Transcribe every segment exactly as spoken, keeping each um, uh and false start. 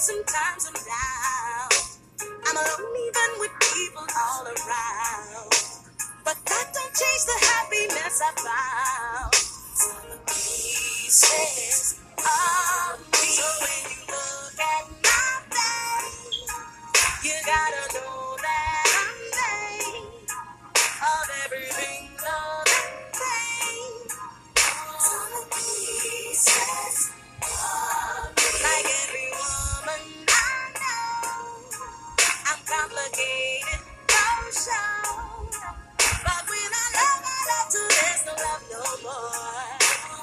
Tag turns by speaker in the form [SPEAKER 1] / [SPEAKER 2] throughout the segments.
[SPEAKER 1] sometimes I'm down. I'm alone even with people all around. But that don't change the happiness I found. Some pieces of me. So when you look at my face, you gotta know that I'm made of everything love and pain. Some pieces of me. Like every woman I know, I'm complicated, no show. But when I love, I love till there's no love no more.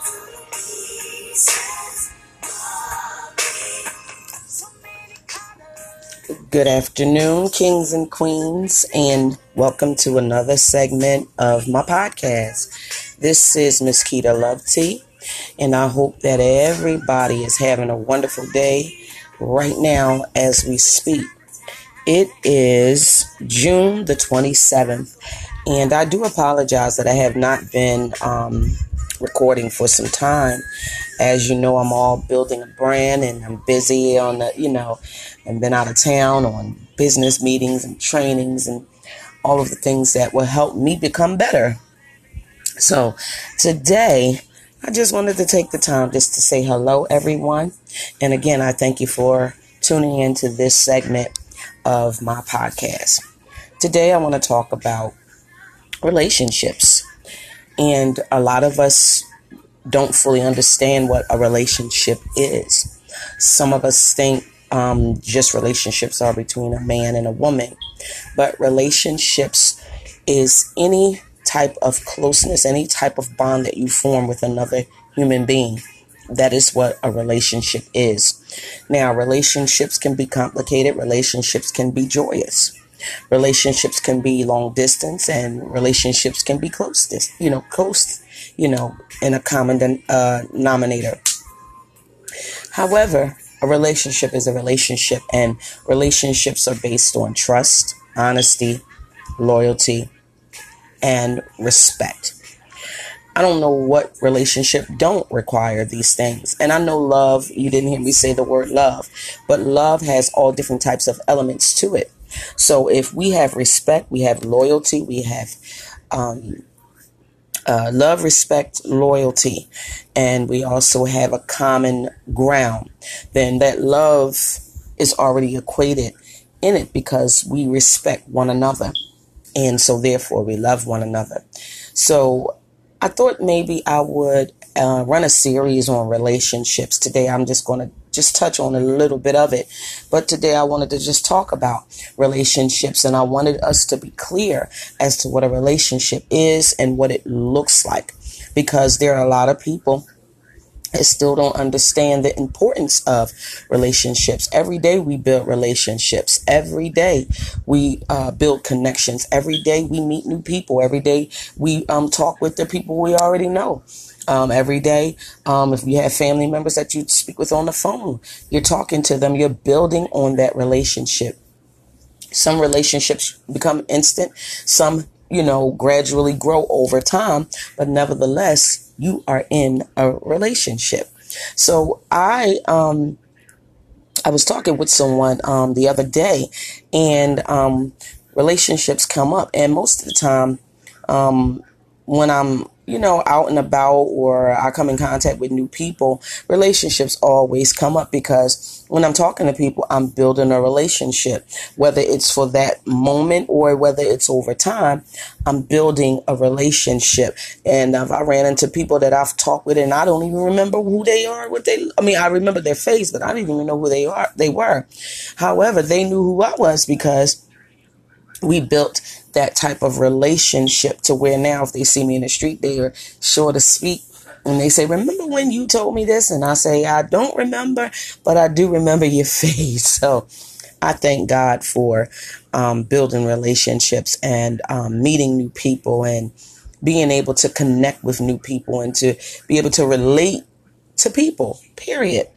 [SPEAKER 1] Pieces of me. So many colors. Good afternoon, kings and queens, and welcome to another segment of my podcast. This is Miss Keita Love Tea, and I hope that everybody is having a wonderful day right now as we speak. It is June the twenty-seventh, and I do apologize that I have not been um, recording for some time. As you know, I'm all building a brand, and I'm busy on the, you know, and been out of town on business meetings and trainings and all of the things that will help me become better. So today, I just wanted to take the time just to say hello, everyone. And again, I thank you for tuning into this segment of my podcast. Today, I want to talk about relationships. And a lot of us don't fully understand what a relationship is. Some of us think um, just relationships are between a man and a woman. But relationships is any type of closeness, any type of bond that you form with another human being. That is what a relationship is. Now, relationships can be complicated. Relationships can be joyous. Relationships can be long distance, and relationships can be close, you know, close, you know, in a common uh, denominator. However, a relationship is a relationship, and relationships are based on trust, honesty, loyalty, and respect. I don't know what relationship don't require these things. And I know love, you didn't hear me say the word love, but love has all different types of elements to it. So if we have respect, we have loyalty, we have um, uh, love, respect, loyalty, and we also have a common ground, then that love is already equated in it because we respect one another. And so therefore we love one another. So I thought maybe I would uh, run a series on relationships. Today I'm just going to just touch on a little bit of it. But today I wanted to just talk about relationships, and I wanted us to be clear as to what a relationship is and what it looks like, because there are a lot of people that still don't understand the importance of relationships. Every day we build relationships. Every day we uh, build connections. Every day we meet new people. Every day we um, talk with the people we already know. Um, every day, um, if you have family members that you speak with on the phone, you're talking to them, you're building on that relationship. Some relationships become instant. Some, you know, gradually grow over time, but nevertheless, you are in a relationship. So I, um, I was talking with someone, um, the other day, and, um, relationships come up, and most of the time, um, when I'm, you know, out and about, or I come in contact with new people, relationships always come up, because when I'm talking to people, I'm building a relationship, whether it's for that moment or whether it's over time. I'm building a relationship. And if I ran into people that I've talked with and I don't even remember who they are, what they, I mean, I remember their face, but I didn't even know who they are, they were. However, they knew who I was because we built that type of relationship to where now if they see me in the street, they are sure to speak. And they say, remember when you told me this? And I say, I don't remember, but I do remember your face. So I thank God for um, building relationships and um, meeting new people and being able to connect with new people and to be able to relate to people, period.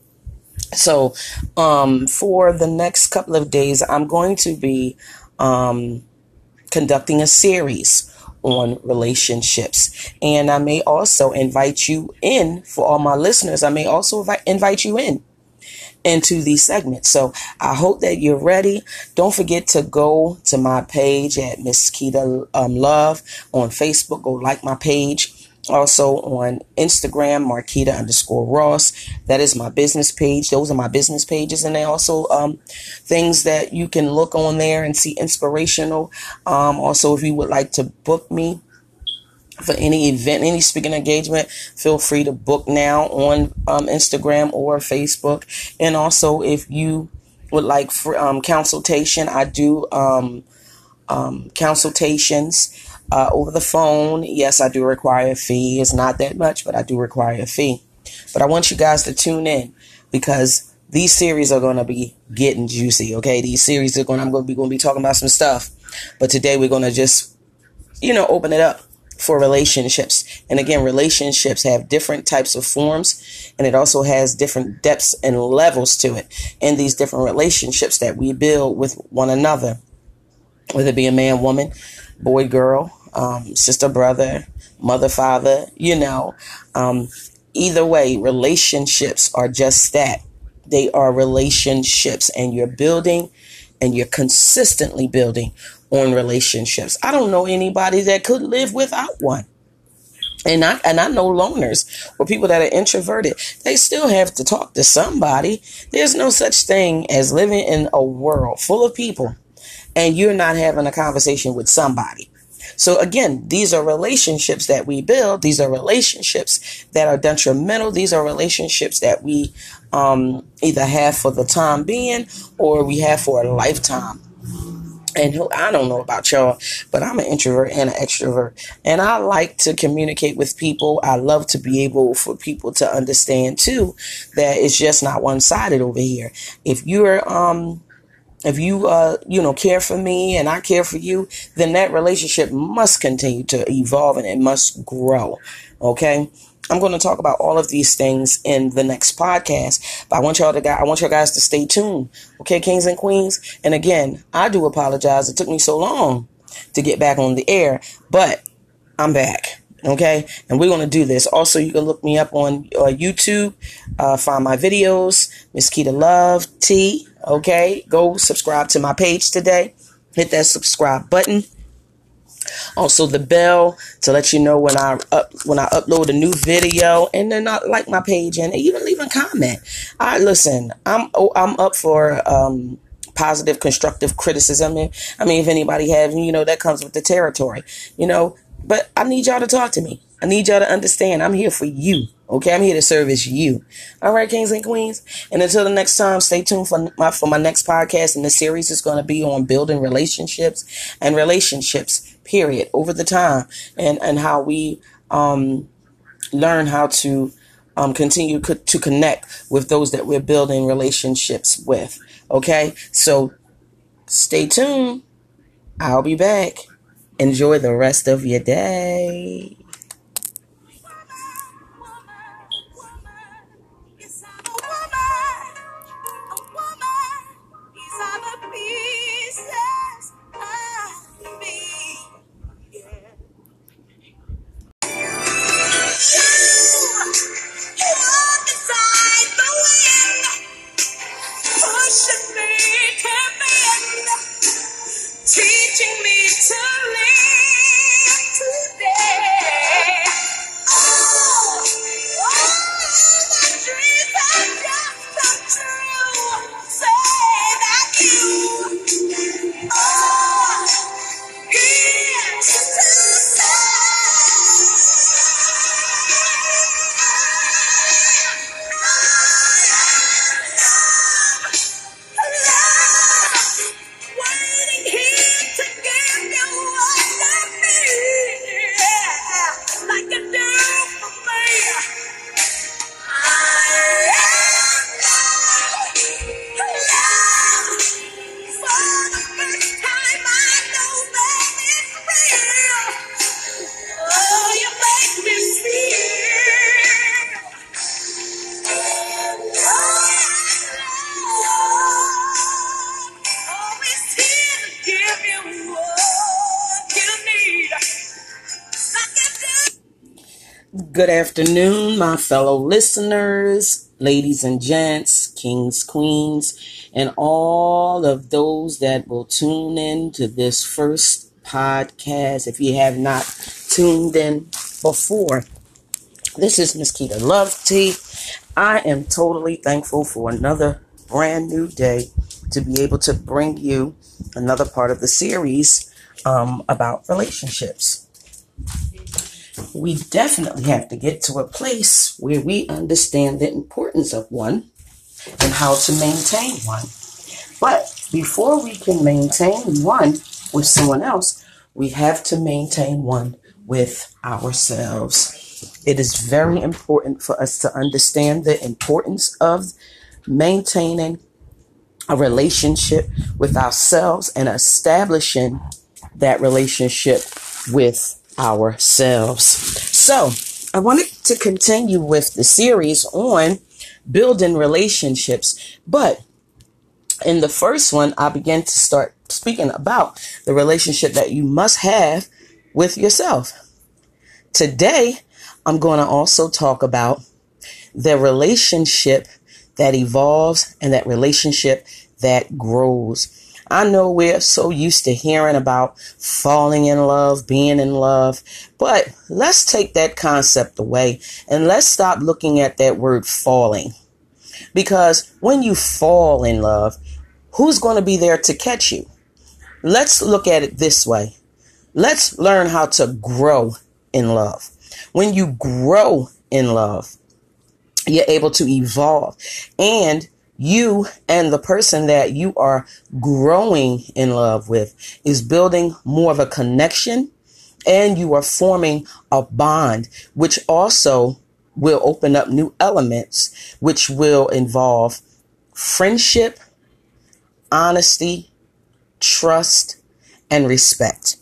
[SPEAKER 1] So um, for the next couple of days, I'm going to be um, conducting a series on relationships. And I may also invite you in, for all my listeners, I may also invite, invite you in. into these segments. So I hope that you're ready. Don't forget to go to my page at Miss Keita um, Love on Facebook. Go like my page. Also on Instagram, Marquita underscore Ross. That is my business page. Those are my business pages. And they also um, things that you can look on there and see inspirational. Um, also, if you would like to book me for any event, any speaking engagement, feel free to book now on um, Instagram or Facebook. And also, if you would like for, um, consultation, I do um, um, consultations uh, over the phone. Yes, I do require a fee. It's not that much, but I do require a fee. But I want you guys to tune in because these series are going to be getting juicy. Okay, these series are going. I'm going to be going to be talking about some stuff, but today we're going to just, you know, open it up for relationships. And again, relationships have different types of forms, and it also has different depths and levels to it in these different relationships that we build with one another, whether it be a man, woman, boy, girl, um, sister, brother, mother, father, you know, um, either way, relationships are just that. They are relationships, and you're building and you're consistently building on relationships. I don't know anybody that could live without one. And I, and I know loners or people that are introverted. They still have to talk to somebody. There's no such thing as living in a world full of people and you're not having a conversation with somebody. So again, these are relationships that we build. These are relationships that are detrimental. These are relationships that we um, either have for the time being or we have for a lifetime. And I don't know about y'all, but I'm an introvert and an extrovert. And I like to communicate with people. I love to be able for people to understand, too, that it's just not one-sided over here. If you're, um, if you, uh, you know, care for me and I care for you, then that relationship must continue to evolve and it must grow. Okay? I'm going to talk about all of these things in the next podcast, but I want y'all to, I want y'all guys to stay tuned. Okay, kings and queens. And again, I do apologize. It took me so long to get back on the air, but I'm back. Okay, and we're going to do this. Also, you can look me up on uh, YouTube, uh, find my videos, Miss Keita Love T. Okay, go subscribe to my page today. Hit that subscribe button. Also the bell to let you know when I up when I upload a new video, and then I like my page and even leave a comment. I listen. I'm oh, I'm up for um, positive, constructive criticism. I mean, if anybody have, you know, that comes with the territory, you know. But I need y'all to talk to me. I need y'all to understand. I'm here for you. Okay, I'm here to service you. All right, kings and queens. And until the next time, stay tuned for my for my next podcast. And the series is going to be on building relationships and relationships, period, over the time, and and how we um learn how to um continue co- to connect with those that we're building relationships with. Okay, so stay tuned. I'll be back. Enjoy the rest of your day.
[SPEAKER 2] Teaching me to live today. Oh, oh, my dreams have just come true. Say that you are here to stay. Waiting here to give you what you need, yeah, like you do for me. I am love. For the first time, I know that it's real. Oh, you make me feel. Always here to give you what you need.
[SPEAKER 1] Good afternoon, my fellow listeners, ladies and gents, kings, queens, and all of those that will tune in to this first podcast. If you have not tuned in before, this is Miss Keita Love T. I am totally thankful for another brand new day to be able to bring you another part of the series um, about relationships. We definitely have to get to a place where we understand the importance of one and how to maintain one. But before we can maintain one with someone else, we have to maintain one with ourselves. It is very important for us to understand the importance of maintaining a relationship with ourselves and establishing that relationship with ourselves. So I wanted to continue with the series on building relationships, but in the first one, I began to start speaking about the relationship that you must have with yourself. Today, I'm going to also talk about the relationship that evolves and that relationship that grows. I know we're so used to hearing about falling in love, being in love, but let's take that concept away and let's stop looking at that word falling. Because when you fall in love, who's going to be there to catch you? Let's look at it this way. Let's learn how to grow in love. When you grow in love, you're able to evolve, and you and the person that you are growing in love with is building more of a connection, and you are forming a bond, which also will open up new elements, which will involve friendship, honesty, trust, and respect.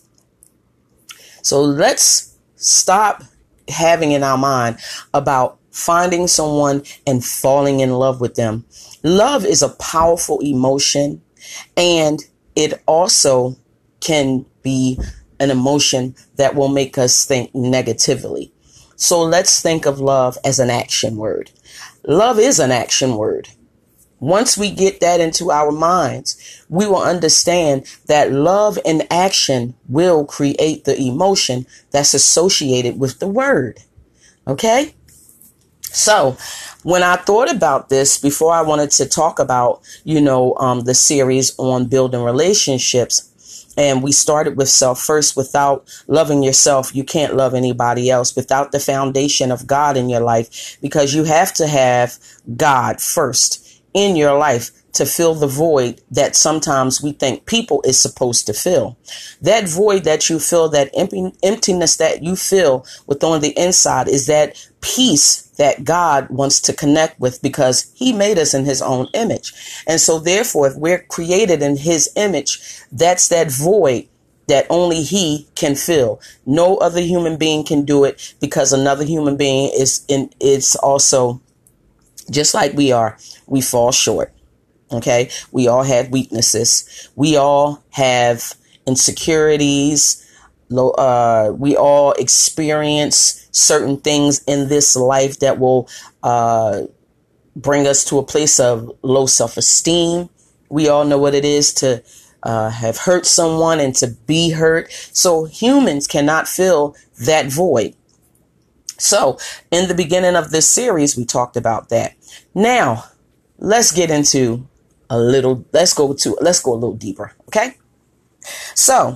[SPEAKER 1] So let's stop having in our mind about finding someone and falling in love with them. Love is a powerful emotion, and it also can be an emotion that will make us think negatively. So let's think of love as an action word. Love is an action word. Once we get that into our minds, we will understand that love in action will create the emotion that's associated with the word. Okay? So when I thought about this before, I wanted to talk about, you know, um, the series on building relationships. And we started with self first. Without loving yourself, you can't love anybody else. Without the foundation of God in your life, because you have to have God first in your life to fill the void that sometimes we think people is supposed to fill. That void that you feel, that empty, emptiness that you feel with on the inside, is that peace that God wants to connect with, because he made us in his own image. And so therefore, if we're created in his image, that's that void that only he can fill. No other human being can do it, because another human being is in, is also just like we are. We fall short. Okay. We all have weaknesses. We all have insecurities. Low, uh, we all experience certain things in this life that will uh, bring us to a place of low self-esteem. We all know what it is to uh, have hurt someone and to be hurt. So humans cannot fill that void. So in the beginning of this series, we talked about that. Now, let's get into a little, let's go to, let's go a little deeper. Okay. So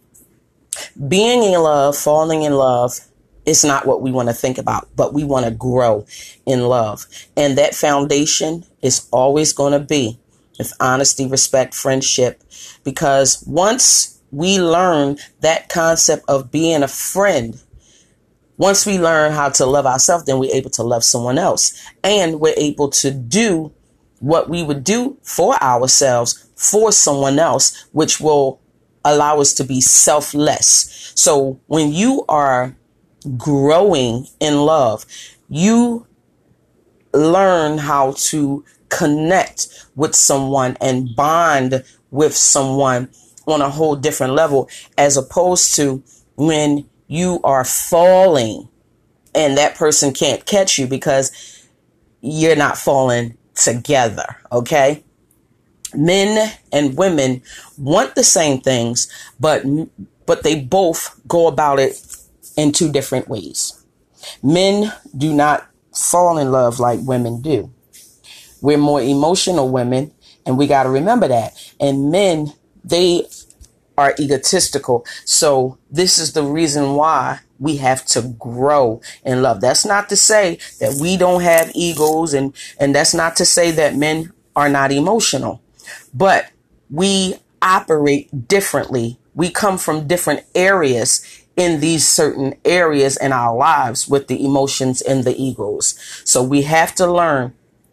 [SPEAKER 1] being in love, falling in love is not what we want to think about, but we want to grow in love. And that foundation is always going to be with honesty, respect, friendship, because once we learn that concept of being a friend, once we learn how to love ourselves, then we're able to love someone else, and we're able to do what we would do for ourselves for someone else, which will allow us to be selfless. So when you are growing in love, you learn how to connect with someone and bond with someone on a whole different level, as opposed to when you are falling and that person can't catch you because you're not falling together. Okay. Men and women want the same things, but, but they both go about it in two different ways. Men do not fall in love like women do. We're more emotional women, and we got to remember that. And men, they are egotistical. So this is the reason why we have to grow in love. That's not to say that we don't have egos, and, and that's not to say that men are not emotional, but we operate differently. We come from different areas in these certain areas in our lives with the emotions and the egos. So we have to learn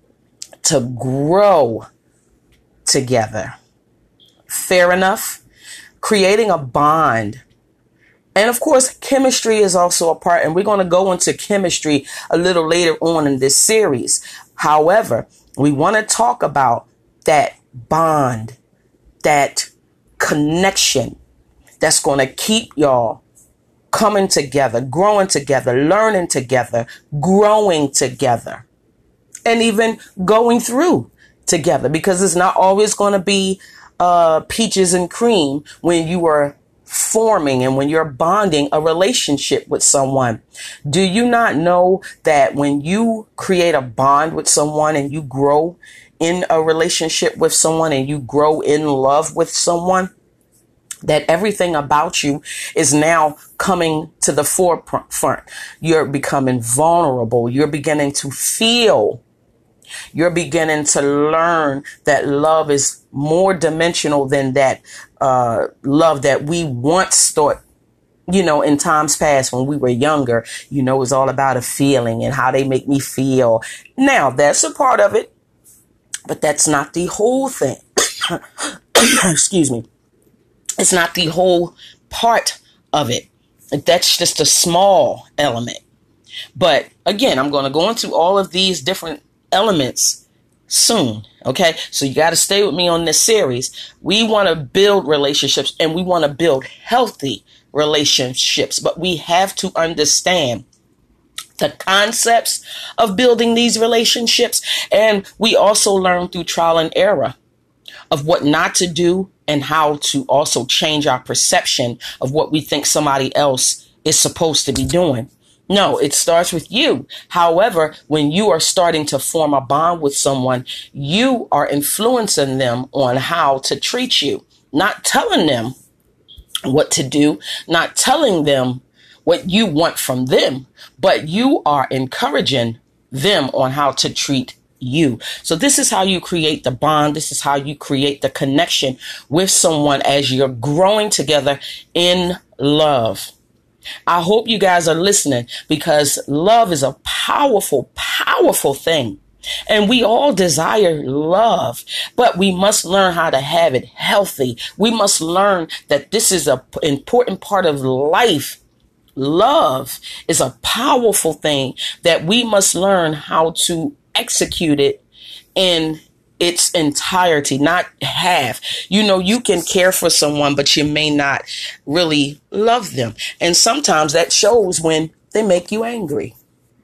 [SPEAKER 1] to grow together. Fair enough? Creating a bond. And of course, chemistry is also a part, and we're going to go into chemistry a little later on in this series. However, we want to talk about that bond, that connection that's going to keep y'all coming together, growing together, learning together, growing together, and even going through together, because it's not always going to be uh, peaches and cream when you are forming and when you're bonding a relationship with someone. Do you not know that when you create a bond with someone and you grow in a relationship with someone and you grow in love with someone, that everything about you is now coming to the forefront? You're becoming vulnerable. You're beginning to feel. You're beginning to learn that love is more dimensional than that uh, love that we once thought, you know, in times past when we were younger. You know, it's all about a feeling and how they make me feel. Now, that's a part of it, but that's not the whole thing. Excuse me. It's not the whole part of it. That's just a small element. But again, I'm going to go into all of these different elements soon. Okay. So you got to stay with me on this series. We want to build relationships, and we want to build healthy relationships, but we have to understand the concepts of building these relationships. And we also learn through trial and error of what not to do and how to also change our perception of what we think somebody else is supposed to be doing. No, it starts with you. However, when you are starting to form a bond with someone, you are influencing them on how to treat you, not telling them what to do, not telling them what you want from them, but you are encouraging them on how to treat you. So this is how you create the bond. This is how you create the connection with someone as you're growing together in love. I hope you guys are listening, because love is a powerful, powerful thing. And we all desire love, but we must learn how to have it healthy. We must learn that this is an important part of life. Love is a powerful thing that we must learn how to execute it in its entirety, not half. You know, you can care for someone, but you may not really love them. And sometimes that shows when they make you angry.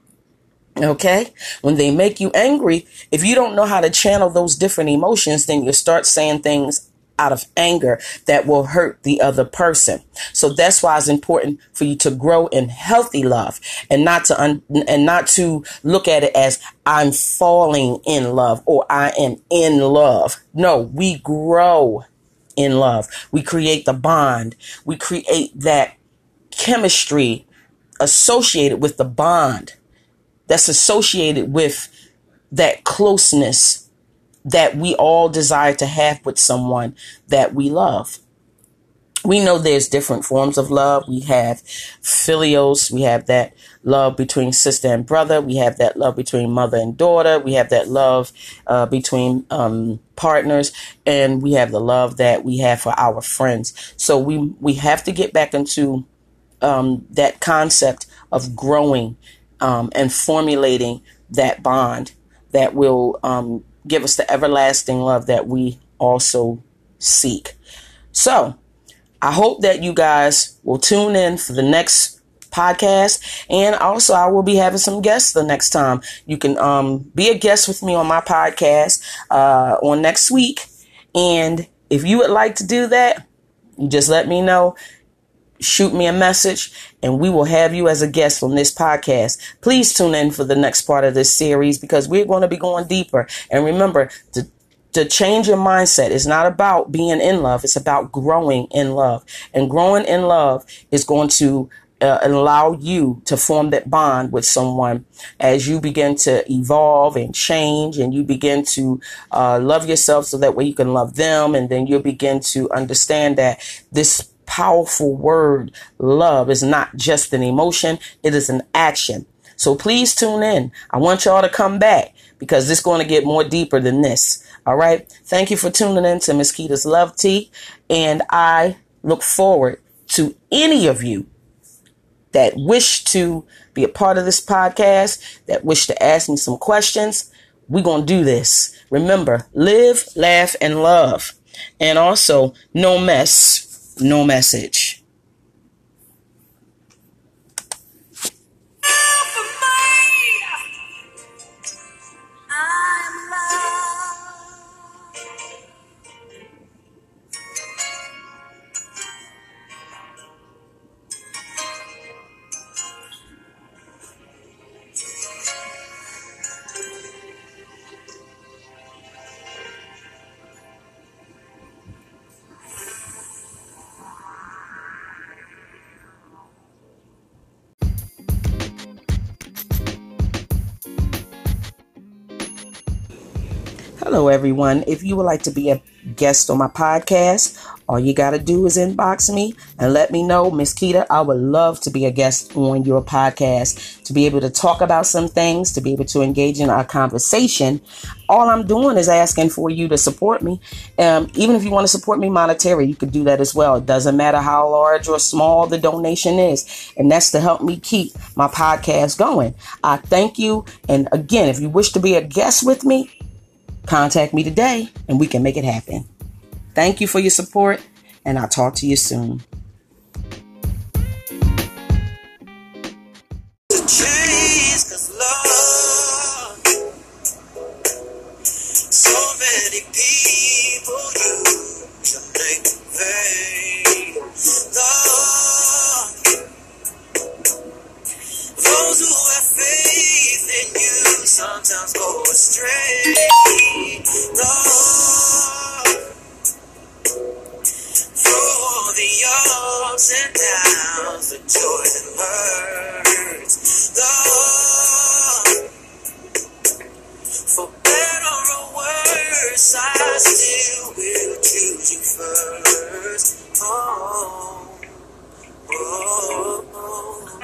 [SPEAKER 1] Okay? When they make you angry, if you don't know how to channel those different emotions, then you start saying things out of anger that will hurt the other person. So that's why it's important for you to grow in healthy love, and not to un- and not to look at it as I'm falling in love or I am in love. No, we grow in love. We create the bond. We create that chemistry associated with the bond that's associated with that closeness that we all desire to have with someone that we love. We know there's different forms of love. We have filios. We have that love between sister and brother. We have that love between mother and daughter. We have that love uh, between um, partners. And we have the love that we have for our friends. So we, we have to get back into um, that concept of growing um, and formulating that bond that will um, give us the everlasting love that we also seek. So I hope that you guys will tune in for the next podcast. And also, I will be having some guests the next time. You can um, be a guest with me on my podcast uh, on next week. And if you would like to do that, you just let me know. Shoot me a message and we will have you as a guest on this podcast. Please tune in for the next part of this series because we're going to be going deeper. And remember, to, to change your mindset is not about being in love. It's about growing in love. And growing in love is going to uh, allow you to form that bond with someone as you begin to evolve and change, and you begin to uh, love yourself so that way you can love them. And then you'll begin to understand that this powerful word love is not just an emotion, it is an action. So please tune in. I want y'all to come back because it's going to get more deeper than this. All right. Thank you for tuning in to Miss Kita's Love Tea. And I look forward to any of you that wish to be a part of this podcast, that wish to ask me some questions. We're going to do this. Remember, live, laugh, and love. And also, no mess. No message. Hello, everyone. If you would like to be a guest on my podcast, all you got to do is inbox me and let me know, Miss Kita, I would love to be a guest on your podcast, to be able to talk about some things, to be able to engage in our conversation. All I'm doing is asking for you to support me. Um, even if you want to support me monetarily, you could do that as well. It doesn't matter how large or small the donation is. And that's to help me keep my podcast going. I thank you. And again, if you wish to be a guest with me, contact me today and we can make it happen. Thank you for your support, and I'll talk to you soon.
[SPEAKER 2] So many people use to make vain love. Those who have faith in you sometimes go astray. Love, for the ups and downs, the joys and hurts. Love, for better or worse, I still will choose you first. Oh, oh, oh.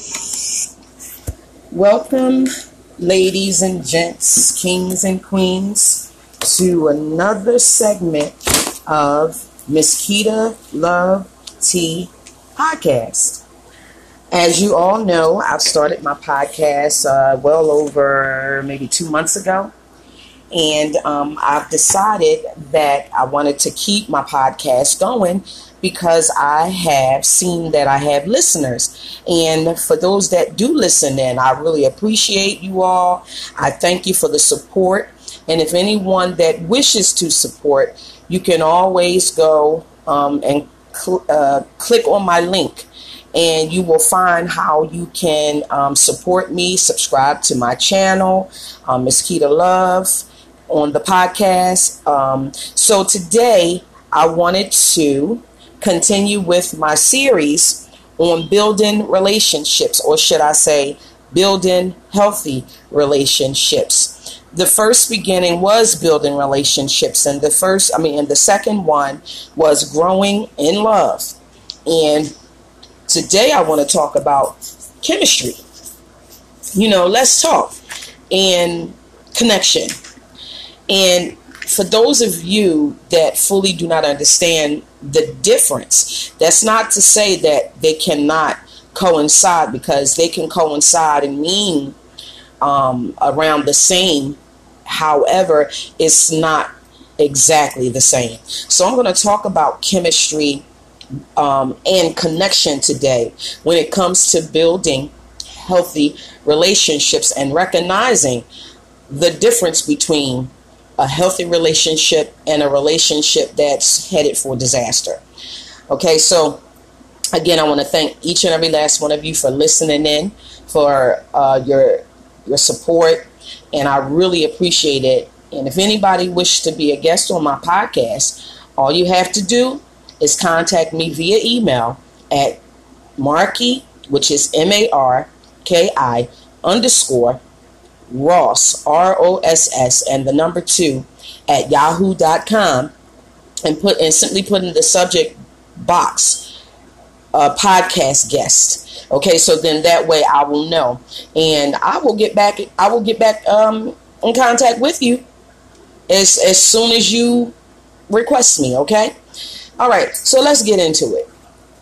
[SPEAKER 1] Welcome, ladies and gents, kings and queens, to another segment of Miss Kita Love Tea podcast. As you all know, I've started my podcast uh, well over maybe two months ago. And um, I've decided that I wanted to keep my podcast going because I have seen that I have listeners. And for those that do listen in, I really appreciate you all. I thank you for the support. And if anyone that wishes to support, you can always go um, and cl- uh, click on my link. And you will find how you can um, support me, subscribe to my channel, um, Miss Kita Love, on the podcast. Um, so today I wanted to continue with my series on building relationships, or should I say building healthy relationships. The first beginning was building relationships, and the first, I mean, and the second one was growing in love. And today I want to talk about chemistry. You know, let's talk and connection. And for those of you that fully do not understand the difference, that's not to say that they cannot coincide, because they can coincide and mean um, around the same. However, it's not exactly the same. So I'm going to talk about chemistry um, and connection today when it comes to building healthy relationships and recognizing the difference between a healthy relationship and a relationship that's headed for disaster. Okay, so again, I want to thank each and every last one of you for listening in, for uh, your your support, and I really appreciate it. And if anybody wishes to be a guest on my podcast, all you have to do is contact me via email at Marki, which is M A R K I underscore Ross, R O S S, and the number two at yahoo dot com, and put and simply put in the subject box uh, podcast guest. Okay, so then that way I will know, and I will get back. I will get back um, in contact with you as as soon as you request me. Okay, all right. So let's get into it.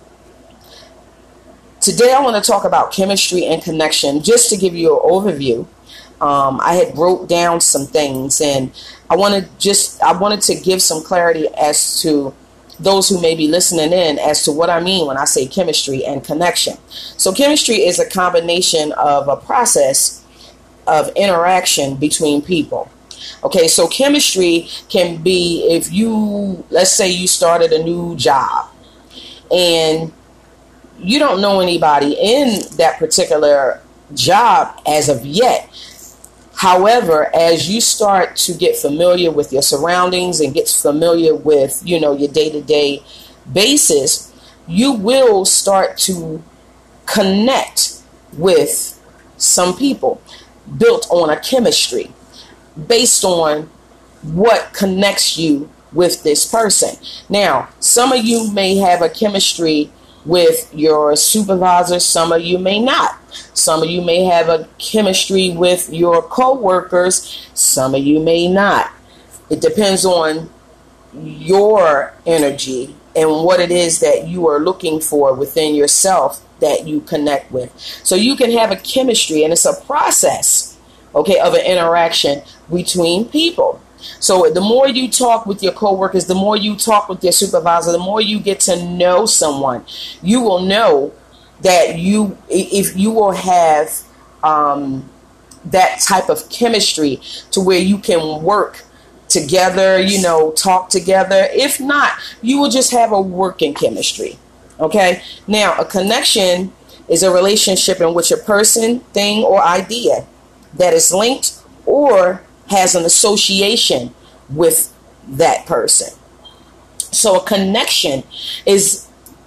[SPEAKER 1] Today I want to talk about chemistry and connection. Just to give you an overview, um, I had wrote down some things, and I wanted just I wanted to give some clarity as to those who may be listening in as to what I mean when I say chemistry and connection. So chemistry is a combination of a process of interaction between people. Okay, so chemistry can be if you, let's say you started a new job and you don't know anybody in that particular job as of yet. However, as you start to get familiar with your surroundings and get familiar with, you know, your day-to-day basis, you will start to connect with some people built on a chemistry based on what connects you with this person. Now, some of you may have a chemistry with your supervisor, some of you may not. Some of you may have a chemistry with your co-workers, some of you may not. It depends on your energy and what it is that you are looking for within yourself that you connect with. So you can have a chemistry, and it's a process, okay, of an interaction between people. So the more you talk with your coworkers, the more you talk with your supervisor, the more you get to know someone, you will know that you, if you will have um, that type of chemistry to where you can work together, you know, talk together. If not, you will just have a working chemistry. Okay. Now, a connection is a relationship in which a person, thing, or idea that is linked or has an association with that person. So a connection is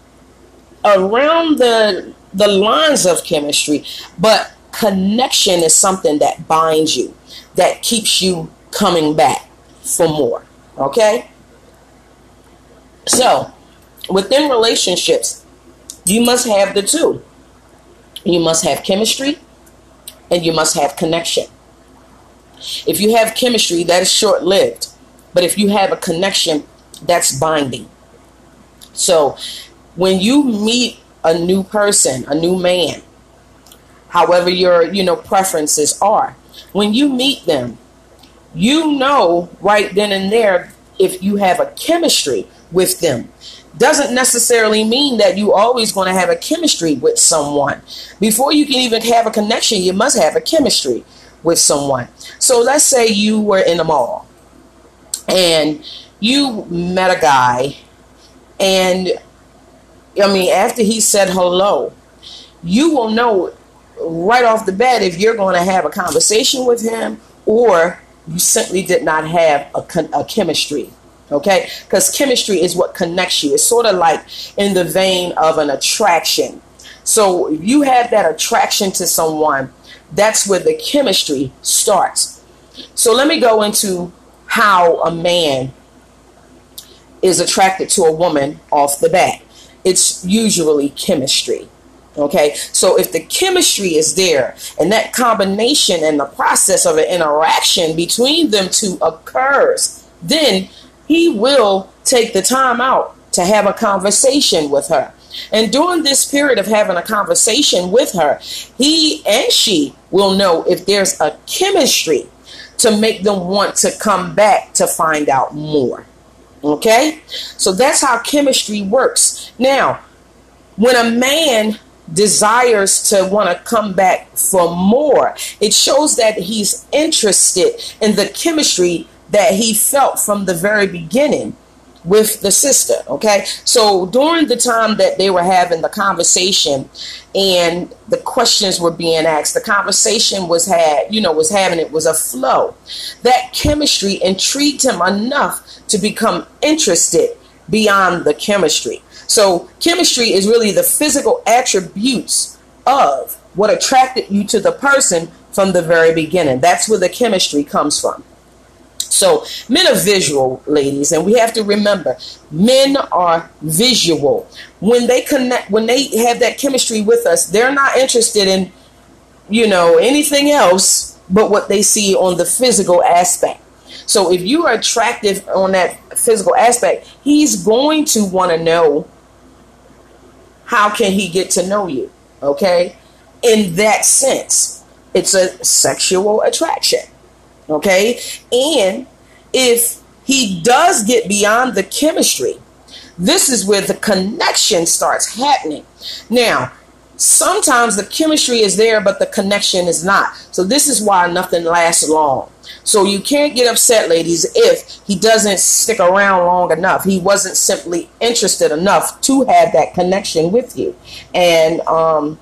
[SPEAKER 1] around the the lines of chemistry, but connection is something that binds you, that keeps you coming back for more. Okay? So within relationships, you must have the two. You must have chemistry and you must have connection. If you have chemistry, that is short-lived. But if you have a connection, that's binding. So when you meet a new person, a new man, however your, you know, preferences are, when you meet them, you know right then and there if you have a chemistry with them. Doesn't necessarily mean that you always going to have a chemistry with someone. Before you can even have a connection, you must have a chemistry with someone. So let's say you were in a mall and you met a guy, and I mean, after he said hello, you will know right off the bat if you're going to have a conversation with him or you simply did not have a, a chemistry. Okay, because chemistry is what connects you. It's sort of like in the vein of an attraction. So if you have that attraction to someone, that's where the chemistry starts. So let me go into how a man is attracted to a woman off the bat. It's usually chemistry. Okay, so if the chemistry is there and that combination and the process of an interaction between them two occurs, then he will take the time out to have a conversation with her. And during this period of having a conversation with her, he and she will know if there's a chemistry to make them want to come back to find out more. Okay? So that's how chemistry works. Now, when a man desires to want to come back for more, it shows that he's interested in the chemistry that he felt from the very beginning with the sister. Okay, so during the time that they were having the conversation and the questions were being asked, the conversation was had, you know, was having, it was a flow. That chemistry intrigued him enough to become interested beyond the chemistry. So chemistry is really the physical attributes of what attracted you to the person from the very beginning. That's where the chemistry comes from. So men are visual, ladies, and we have to remember, men are visual. When they connect, when they have that chemistry with us, they're not interested in, you know, anything else but what they see on the physical aspect. So if you are attractive on that physical aspect, he's going to want to know, how can he get to know you? Okay? In that sense, it's a sexual attraction. Okay? And if he does get beyond the chemistry, this is where the connection starts happening. Now, sometimes the chemistry is there, but the connection is not. So this is why nothing lasts long. So you can't get upset, ladies, if he doesn't stick around long enough. He wasn't simply interested enough to have that connection with you. And um,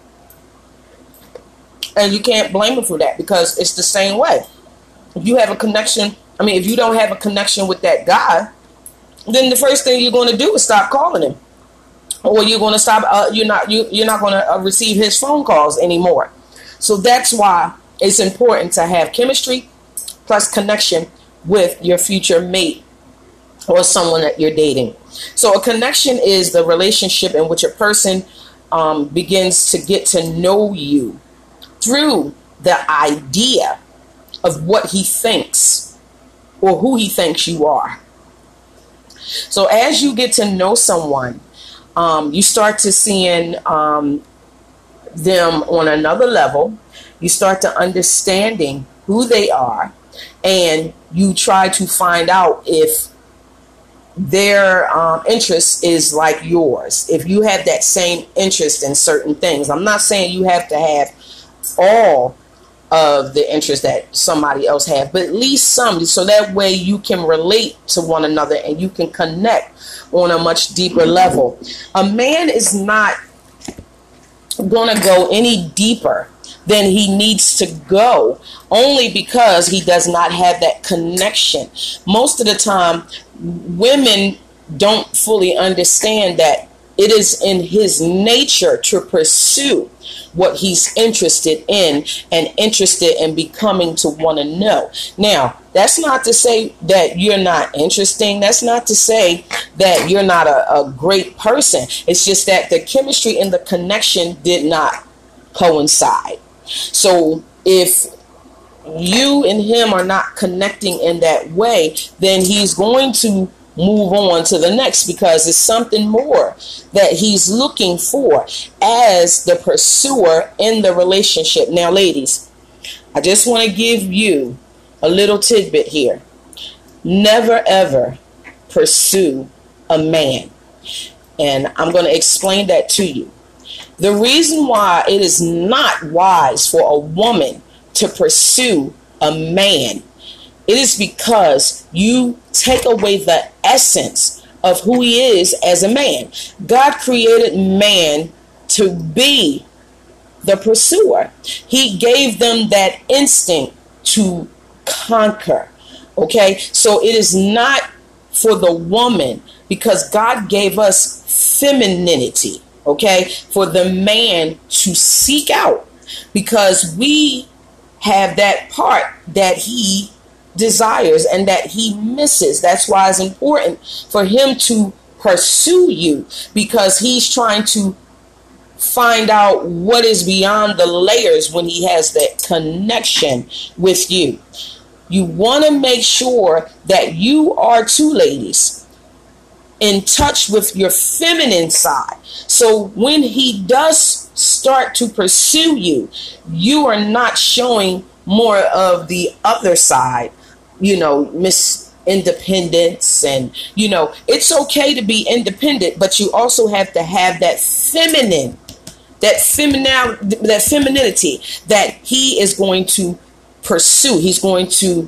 [SPEAKER 1] and you can't blame him for that, because it's the same way. If you have a connection, I mean, if you don't have a connection with that guy, then the first thing you're going to do is stop calling him. Or you're going to stop, uh, you're not, you, you're not going to uh, receive his phone calls anymore. So that's why it's important to have chemistry plus connection with your future mate or someone that you're dating. So a connection is the relationship in which a person um, begins to get to know you through the idea of what he thinks or who he thinks you are. So as you get to know someone, um, you start to seeing um, them on another level. You start to understanding who they are, and you try to find out if their um, interest is like yours. If you have that same interest in certain things. I'm not saying you have to have all of the interest that somebody else has, but at least some, so that way you can relate to one another and you can connect on a much deeper level. A man is not going to go any deeper than he needs to go, only because he does not have that connection. Most of the time, women don't fully understand that it is in his nature to pursue what he's interested in and interested in becoming to want to know. Now, that's not to say that you're not interesting. That's not to say that you're not a, a great person. It's just that the chemistry and the connection did not coincide. So if you and him are not connecting in that way, then he's going to move on to the next, because it's something more that he's looking for as the pursuer in the relationship. Now, ladies, I just want to give you a little tidbit here. Never ever pursue a man. And I'm going to explain that to you. The reason why it is not wise for a woman to pursue a man, it is because you take away the essence of who he is as a man. God created man to be the pursuer. He gave them that instinct to conquer. Okay, so it is not for the woman, because God gave us femininity. Okay, for the man to seek out, because we have that part that he desires and that he misses. That's why it's important for him to pursue you, because he's trying to find out what is beyond the layers when he has that connection with you. You want to make sure that you are, too, ladies, in touch with your feminine side. So when he does start to pursue you, you are not showing more of the other side, you know, Miss independence, and you know, it's okay to be independent, but you also have to have that feminine, that feminine, that femininity that he is going to pursue. He's going to,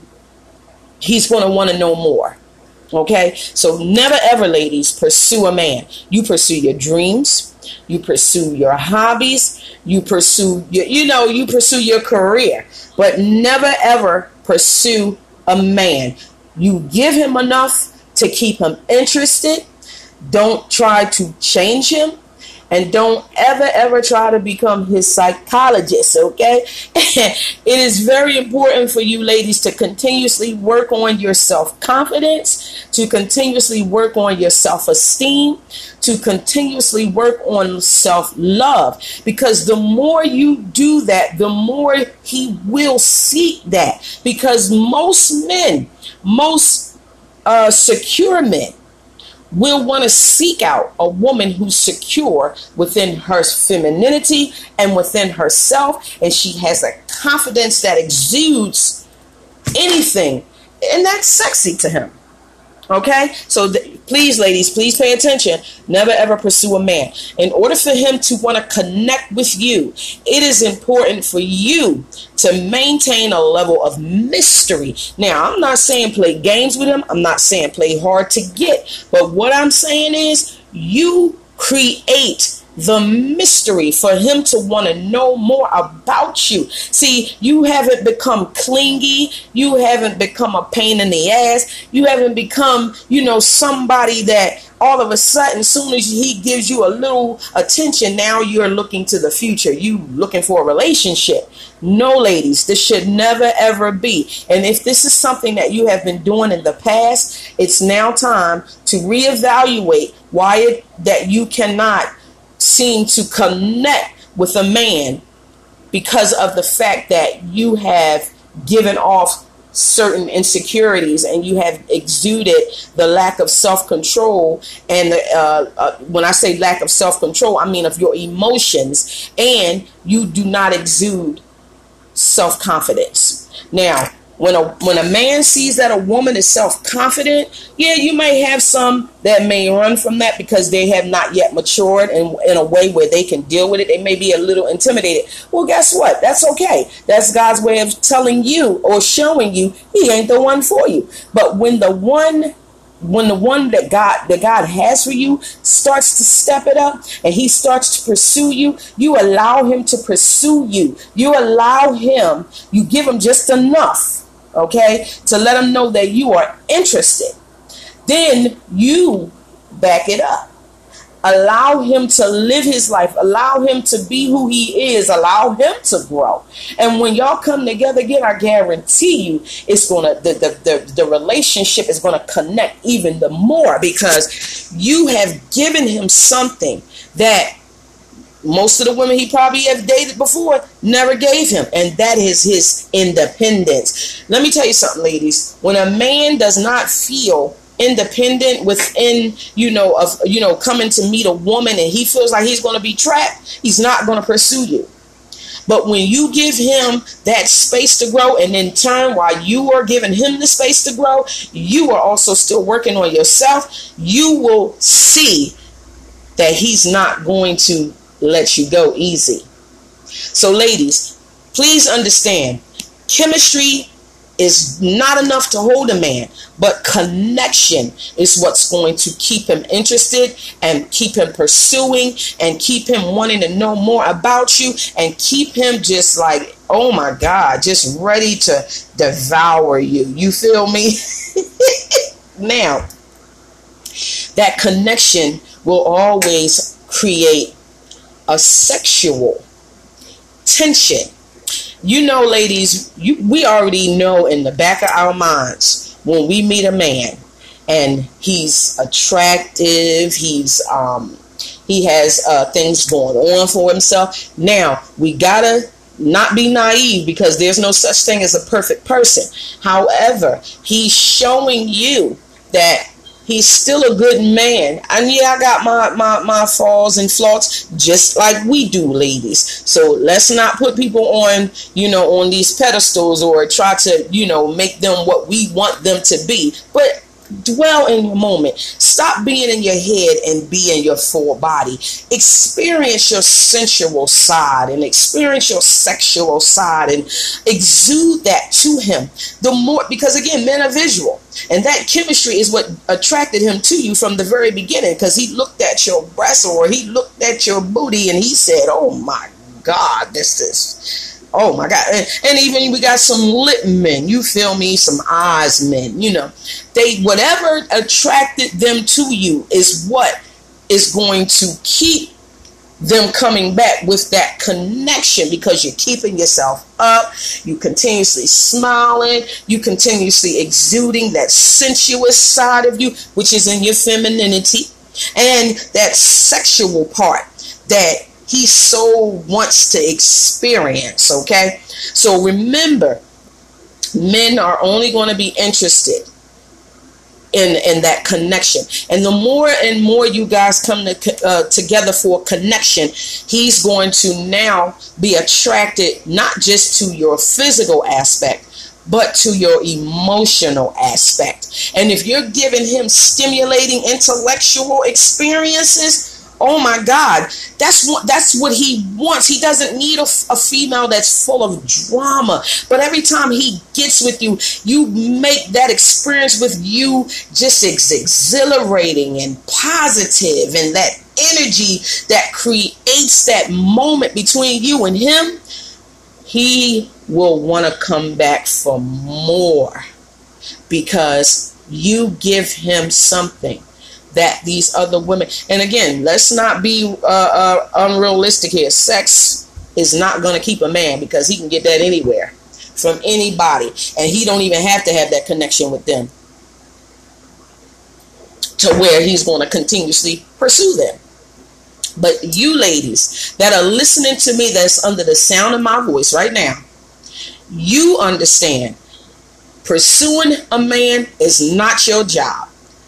[SPEAKER 1] he's going to want to know more. Okay, so never ever, ladies, pursue a man. You pursue your dreams, you pursue your hobbies, you pursue your, you know, you pursue your career, but never ever pursue a man. You give him enough to keep him interested. Don't try to change him. And don't ever, ever try to become his psychologist, okay? It is very important for you ladies to continuously work on your self-confidence, to continuously work on your self-esteem, to continuously work on self-love. Because the more you do that, the more he will seek that. Because most men, most uh, secure men, will want to seek out a woman who's secure within her femininity and within herself, and she has a confidence that exudes anything, and that's sexy to him. Okay, so th- please, ladies, please pay attention. Never ever pursue a man. In order for him to want to connect with you, it is important for you to maintain a level of mystery. Now, I'm not saying play games with him. I'm not saying play hard to get. But what I'm saying is you create the mystery for him to want to know more about you. See, you haven't become clingy. You haven't become a pain in the ass. You haven't become, you know, somebody that all of a sudden, as soon as he gives you a little attention, now you're looking to the future. You looking for a relationship. No, ladies, this should never ever be. And if this is something that you have been doing in the past, it's now time to reevaluate why it that you cannot seem to connect with a man, because of the fact that you have given off certain insecurities and you have exuded the lack of self-control. And the, uh, uh, when I say lack of self-control, I mean of your emotions, and you do not exude self-confidence. Now, When a when a man sees that a woman is self-confident, yeah, you may have some that may run from that because they have not yet matured in, in a way where they can deal with it. They may be a little intimidated. Well, guess what? That's okay. That's God's way of telling you or showing you he ain't the one for you. But when the one when the one that God that God has for you starts to step it up and he starts to pursue you, you allow him to pursue you. You allow him, you give him just enough, okay, to let him know that you are interested. Then you back it up. Allow him to live his life. Allow him to be who he is. Allow him to grow. And when y'all come together again, I guarantee you it's gonna the the, the, the relationship is gonna connect even the more, because you have given him something that most of the women he probably have dated before never gave him, and that is his independence. Let me tell you something, ladies. When a man does not feel independent within, you know, of, you know, coming to meet a woman and he feels like he's going to be trapped, he's not going to pursue you. But when you give him that space to grow, and in turn, while you are giving him the space to grow, you are also still working on yourself, you will see that he's not going to let you go easy. So ladies, please understand, chemistry is not enough to hold a man, but connection is what's going to keep him interested and keep him pursuing and keep him wanting to know more about you and keep him just like, oh my God, just ready to devour you. You feel me? Now, that connection will always create a sexual tension. You know, ladies, you, we already know in the back of our minds when we meet a man and he's attractive, he's um, he has uh, things going on for himself. Now, we gotta not be naive, because there's no such thing as a perfect person. However, he's showing you that He's still a good man. And yeah, I got my, my, my falls and flaws, just like we do, ladies. So let's not put people on, you know, on these pedestals or try to, you know, make them what we want them to be. But dwell in your moment. Stop being in your head and be in your full body. Experience your sensual side and experience your sexual side and exude that to him. The more, because again, men are visual, and that chemistry is what attracted him to you from the very beginning, because he looked at your breast or he looked at your booty and he said, oh my God, this is... Oh my God. And, and even we got some lip men, you feel me? Some eyes men, you know, they, whatever attracted them to you is what is going to keep them coming back with that connection, because you're keeping yourself up, you continuously smiling, you continuously exuding that sensuous side of you, which is in your femininity, and that sexual part that he so wants to experience. Okay, so remember, men are only going to be interested in in that connection, and the more and more you guys come to, uh, together for connection, he's going to now be attracted not just to your physical aspect, but to your emotional aspect. And if you're giving him stimulating intellectual experiences, oh my God, that's what that's what he wants. He doesn't need a, a female that's full of drama. But every time he gets with you, you make that experience with you just ex- exhilarating and positive, and that energy that creates that moment between you and him. He will want to come back for more, because you give him something that these other women, and again, let's not be uh, uh, unrealistic here. Sex is not going to keep a man, because he can get that anywhere from anybody, and he don't even have to have that connection with them to where he's going to continuously pursue them. But you ladies that are listening to me, that's under the sound of my voice right now, you understand, pursuing a man is not your job.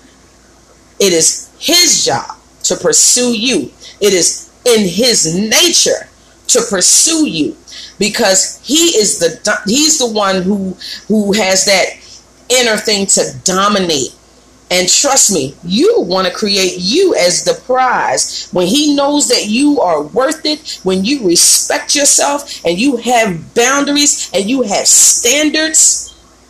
[SPEAKER 1] It is his job to pursue you. It is in his nature to pursue you, because he is the he's the one who who has that inner thing to dominate. And trust me, you want to create you as the prize. When he knows that you are worth it, when you respect yourself and you have boundaries and you have standards,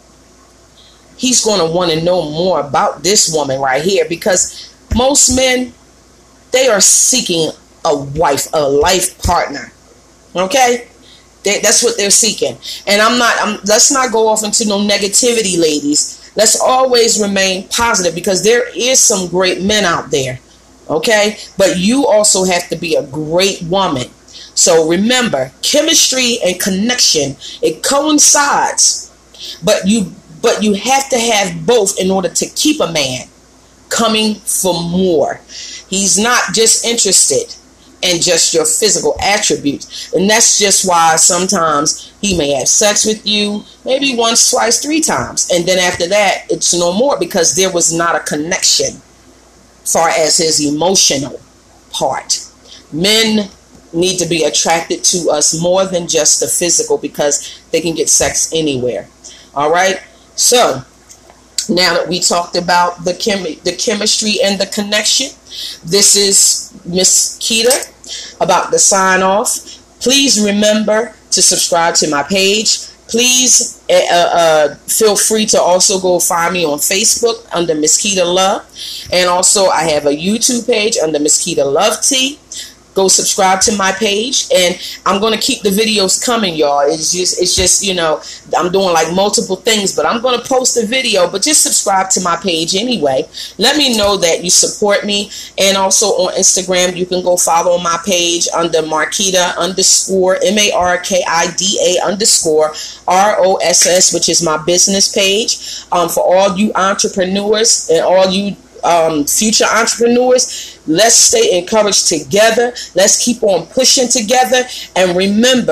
[SPEAKER 1] he's going to want to know more about this woman right here, because most men, they are seeking a wife, a life partner. Okay? They, that's what they're seeking. And I'm not, I'm, let's not go off into no negativity, ladies. Let's always remain positive, because there is some great men out there. Okay? But you also have to be a great woman. So remember, chemistry and connection, it coincides. But you But you have to have both in order to keep a man coming for more. He's not just interested in just your physical attributes. And that's just why sometimes he may have sex with you, maybe once, twice, three times. And then after that, it's no more, because there was not a connection as far as his emotional part. Men need to be attracted to us more than just the physical, because they can get sex anywhere. All right? So, now that we talked about the chem the chemistry and the connection, this is Miss Keita about the sign off. Please remember to subscribe to my page. Please uh, uh, feel free to also go find me on Facebook under Miss Keita Love, and also I have a YouTube page under Miss Keita Love Tea. Go subscribe to my page, and I'm going to keep the videos coming, y'all. It's just, it's just, you know, I'm doing like multiple things, but I'm going to post a video, but just subscribe to my page anyway. Let me know that you support me. And also on Instagram, you can go follow my page under Marquita underscore M A R K I D A underscore R O S S, which is my business page. Um, for all you entrepreneurs and all you Um, future entrepreneurs, let's stay encouraged together. Let's keep on pushing together. And remember,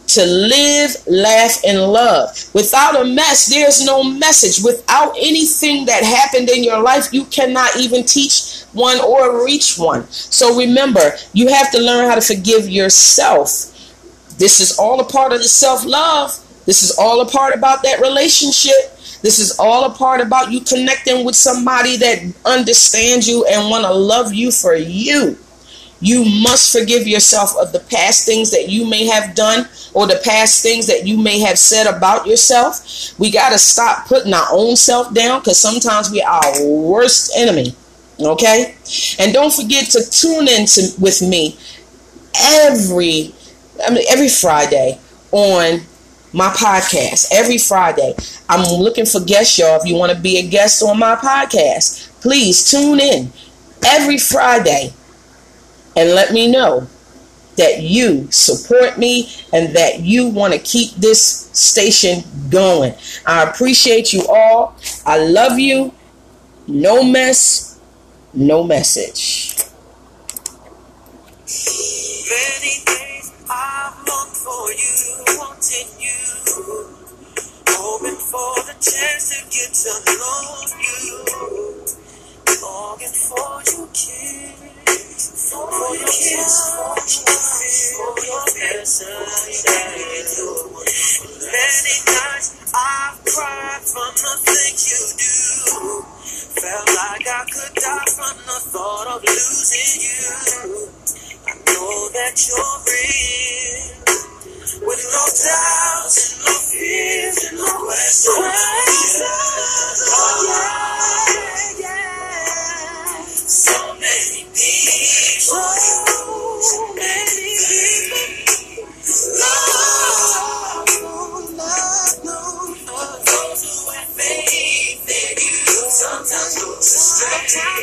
[SPEAKER 1] to live, laugh, and love. Without a mess, there's no message. Without anything that happened in your life, you cannot even teach one or reach one. So remember, you have to learn how to forgive yourself. This is all a part of the self-love. This is all a part about that relationship. This is all a part about you connecting with somebody that understands you and want to love you for you. You must forgive yourself of the past things that you may have done or the past things that you may have said about yourself. We got to stop putting our own self down, because sometimes we are our worst enemy. Okay? And don't forget to tune in to, with me every, I mean, every Friday on my podcast. Every Friday. I'm looking for guests, y'all. If you want to be a guest on my podcast, please tune in every Friday and let me know that you support me and that you want to keep this station going. I appreciate you all. I love you. No mess, no message.
[SPEAKER 2] Many days I've longed for you, wanted you, hoping for the chance to get to know you, longing for your kiss, for your kiss, for your presence. Many nights I've cried from the things you do, felt like I could die from the thought of losing you. I know that you're real, with no doubts and no fears and no questions. Oh, yeah, yeah. So many people, so many people, no, no, no, no. Those who have faith in you sometimes lose strength.